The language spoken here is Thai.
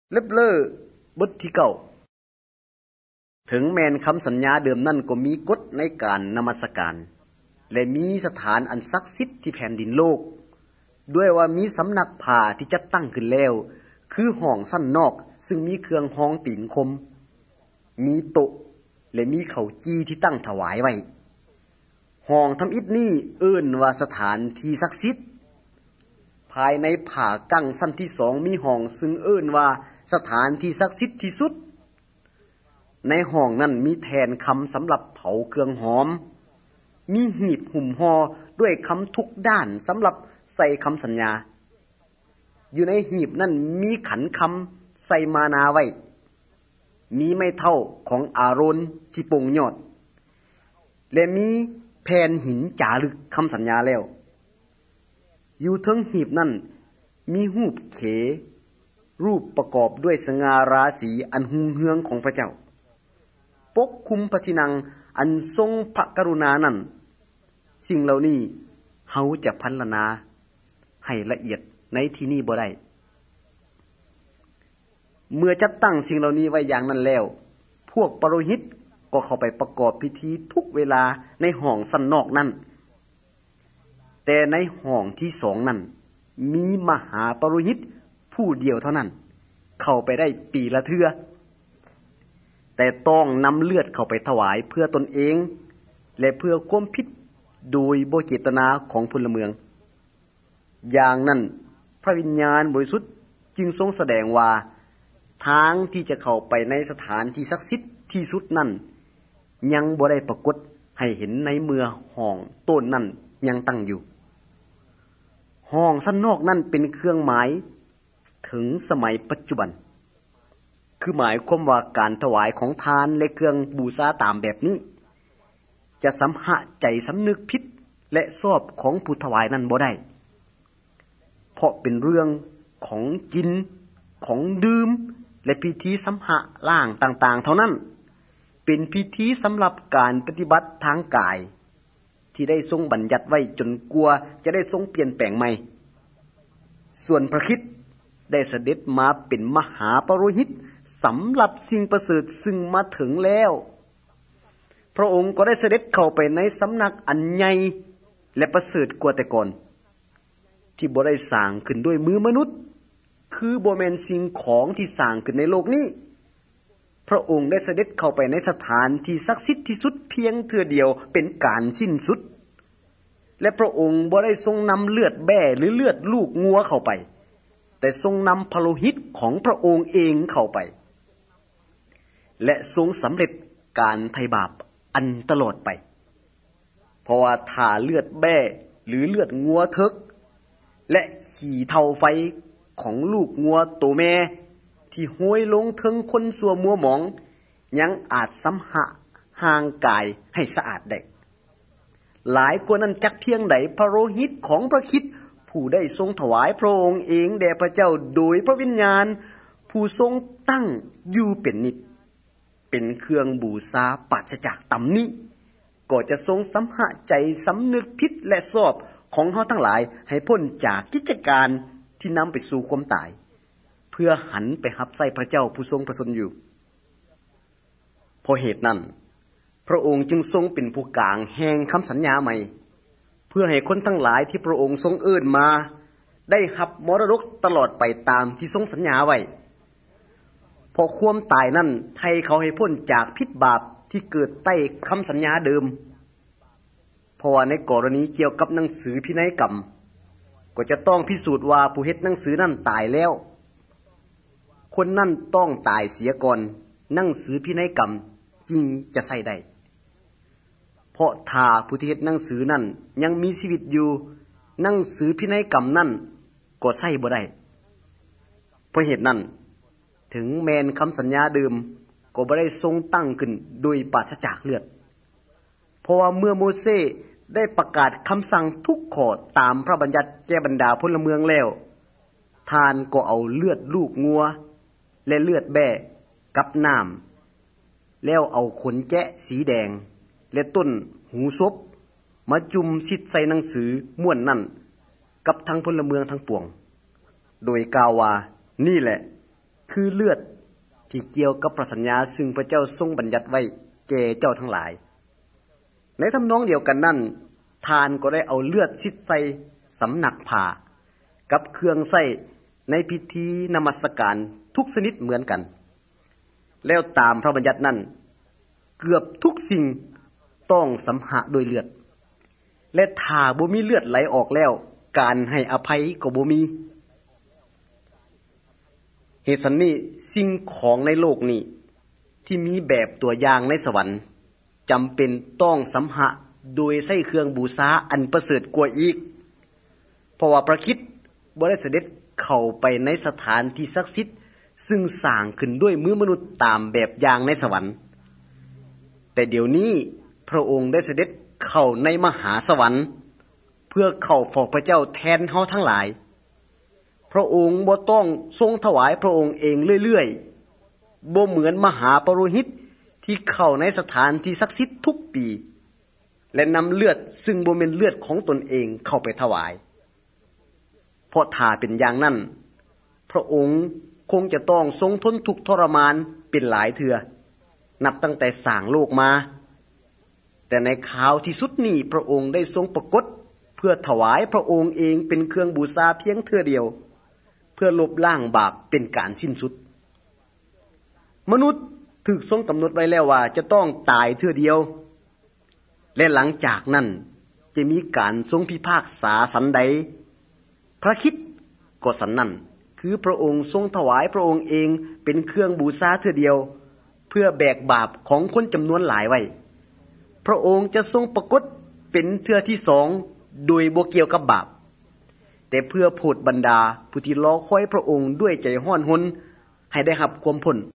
เล็บเลอบทที่9ถึงแม้นคำสัญญาเดิมนั่นก็มีกฎในการนมัสการและมีสถานอันศักดิ์สิทธิ์ที่แผ่นดินโลกด้วยว่ามีสำนักผ่าที่จัดตั้งขึ้นแล้วคือห้องสั้นนอกซึ่งมีเครื่องห้องตีนคมมีโต๊ะและมีข้าวจี้ที่ตั้งถวายไว้ห้องทำอิฐนี้เอิ้นว่าสถานที่ศักดิ์สิทธิ์ภายในผ่ากั้งสั้นที่2มีห้องซึ่งเอิ้นว่าสถานที่ศักดิ์สิทธิ์ที่สุดในห้องนั้นมีแทนคำสำหรับเผาเครื่องหอมมีหีบหุ้มห่อด้วยคำทุกด้านสำหรับใส่คำสัญญาอยู่ในหีบนั้นมีขันคำใส่มานาไว้มีไม้เท่าของอาโรนที่ปงยอดและมีแผ่นหินจารึกคำสัญญาแล้วอยู่เทิงหีบนั้นมีรูปเขรูปประกอบด้วยสง่าราศีอันหุ่งเฮืองของพระเจ้าปกคุมพระที่นั่งอันทรงพระกรุณานั้นสิ่งเหล่านี้เฮาจะพรรณนาให้ละเอียดในที่นี้บ่ได้เมื่อจัดตั้งสิ่งเหล่านี้ไว้อย่างนั้นแล้วพวกปโรหิตก็เข้าไปประกอบพิธีทุกเวลาในห้องสันนอกนั้นแต่ในห้องที่2นั้นมีมหาปโรหิตผู้เดียวเท่านั้นเข้าไปได้ปีละเทื่อแต่ต้องนำเลือดเข้าไปถวายเพื่อตนเองและเพื่อความผิดโดยบ่เจตนาของพลเมืองอย่างนั้นพระวิญญาณบริสุทธิ์จึงทรงแสดงว่าทางที่จะเข้าไปในสถานที่ศักดิ์สิทธิ์ที่สุดนั้นยังบ่ได้ปรากฏให้เห็นในเมื่อห้องต้นนั้นยังตั้งอยู่ห้องสันนอกนั้นเป็นเครื่องหมายถึงสมัยปัจจุบันคือหมายความว่าการถวายของทานและเครื่องบูชาตามแบบนี้จะสัมหะใจสำนึกผิดและชอบของผู้ถวายนั้นบ่ได้เพราะเป็นเรื่องของกินของดื่มและพิธีสัมหะล่างต่างๆเท่านั้นเป็นพิธีสำหรับการปฏิบัติทางกายที่ได้ทรงบัญญัติไว้จนกลัวจะได้ทรงเปลี่ยนแปลงใหม่ส่วนพระคริสต์ได้เสด็จมาเป็นมหาปโรหิตสำหรับสิ่งประเสริฐซึ่งมาถึงแล้วพระองค์ก็ได้เสด็จเข้าไปในสำนักอันใหญ่และประเสริฐกว่าแต่ก่อนที่บ่ได้สร้างขึ้นด้วยมือมนุษย์คือบ่แม่นสิ่งของที่สร้างขึ้นในโลกนี้พระองค์ได้เสด็จเข้าไปในสถานที่ศักดิ์สิทธิ์ที่สุดเพียงเทื่อเดียวเป็นการสิ้นสุดและพระองค์บ่ได้ทรงนำเลือดแบ่หรือเลือดลูกงัวเข้าไปแต่ทรงนำพระโลหิตของพระองค์เองเข้าไปและทรงสำเร็จการไถ่บาปอันตลอดไปเพราะว่าถ้าเลือดแบ่หรือเลือดงัวเถิกและขี่เท่าไฟของลูกงัวตัวแม่ที่ห้วยลงถึงคนสัวมัวหมองยังอาจสัมหะห่างกายให้สะอาดได้หลายกว่านั้นจักเพียงใดพระโลหิตของพระคริสต์ผู้ได้ทรงถวายพระองค์เองแด่พระเจ้าโดยพระวิญญาณผู้ทรงตั้งอยู่เป็นนิจเป็นเครื่องบูชาปราศจากตำหนิก็จะทรงสัมหะใจสำนึกผิดและชอบของเฮาทั้งหลายให้พ้นจากกิจการที่นำไปสู่ความตายเพื่อหันไปรับใช้พระเจ้าผู้ทรงประสนอยู่เพราะเหตุนั้นพระองค์จึงทรงเป็นผู้กลางแห่งคำสัญญาใหม่เพื่อให้คนทั้งหลายที่พระองค์ทรงเอิ้นมาได้รับมรดกตลอดไปตามที่ทรงสัญญาไว้เพราะความตายนั้นไถ่เขาให้พ้นจากพิษบาปที่เกิดใต้คำสัญญาเดิมเพราะว่าในกรณีเกี่ยวกับหนังสือพินัยกรรมก็จะต้องพิสูจน์ว่าผู้เฮ็ดหนังสือนั้นตายแล้วคนนั้นต้องตายเสียก่อนหนังสือพินัยกรรมจึงจะใช้ได้เพราะถ้าผู้ที่เฮ็ดหนังสือนั้นยังมีชีวิตอยู่หนังสือพินัยกรรมนั้นก็ใช้บ่ได้เพราะเหตุนั้นถึงแม้นคำสัญญาเดิมก็บ่ได้ทรงตั้งขึ้นโดยปราศจากเลือดเพราะว่าเมื่อโมเสสได้ประกาศคำสั่งทุกข้อตามพระบัญญัติแก่บรรดาพลเมืองแล้วท่านก็เอาเลือดลูกงัวและเลือดแบ่กับน้ำแล้วเอาขนแกะสีแดงและต้นหูศพมาจุ่มชิดใส่หนังสือม้วนนั่นกับทั้งพลเมืองทั้งปวงโดยกล่าวว่านี่แหละคือเลือดที่เกี่ยวกับพระสัญญาซึ่งพระเจ้าทรงบัญญัติไว้แก่เจ้าทั้งหลายในทำนองเดียวกันนั้นทานก็ได้เอาเลือดซิดใส่สำนักผ้ากับเครื่องใช้ในพิธีนมัสการทุกชนิดเหมือนกันแล้วตามพระบัญญัตินั้นเกือบทุกสิ่งต้องสำหะโดยเลือดและถ้าบ่มีเลือดไหลออกแล้วการให้อภัยก็บ่มีเหตุฉะนี้สิ่งของในโลกนี้ที่มีแบบตัวอย่างในสวรรค์จำเป็นต้องสำหะโดยใช้เครื่องบูชาอันประเสริฐกว่าอีกเพราะว่าพระคริสต์บ่ได้เสด็จเข้าไปในสถานที่ศักดิ์สิทธิ์ซึ่งสร้างขึ้นด้วยมือมนุษย์ตามแบบอย่างในสวรรค์แต่เดี๋ยวนี้พระองค์ได้เสด็จเข้าในมหาสวรรค์เพื่อเข้าเฝ้าพระเจ้าแทนเฮาทั้งหลายพระองค์บ่ต้องทรงถวายพระองค์เองเรื่อยๆบ่เหมือนมหาปโรหิตที่เข้าในสถานที่ศักดิ์สิทธิ์ทุกปีและนำเลือดซึ่งบ่แม่นเลือดของตนเองเข้าไปถวายเพราะถ้าเป็นอย่างนั้นพระองค์คงจะต้องทรงทนทุกข์ทรมานเป็นหลายเทื่อนับตั้งแต่สร้างโลกมาแต่ในคราวที่สุดนี้พระองค์ได้ทรงปรากฏเพื่อถวายพระองค์เองเป็นเครื่องบูชาเพียงเทื่อเดียวเพื่อลบล้างบาปเป็นการสิ้นสุดมนุษย์ถูกทรงกำหนดไว้แล้วว่าจะต้องตายเทื่อเดียวและหลังจากนั้นจะมีการทรงพิพากษาสันใดพระคริสต์ก็สันนั้นคือพระองค์ทรงถวายพระองค์เองเป็นเครื่องบูชาเทื่อเดียวเพื่อแบกบาปของคนจำนวนหลายไว้พระองค์จะทรงปรากฏเป็นเทื่อที่สองโดยบ่เกี่ยวกับบาปแต่เพื่อโปรดบรรดาผู้ที่รอคอยพระองค์ด้วยใจห้อนหนให้ได้รับความพ้น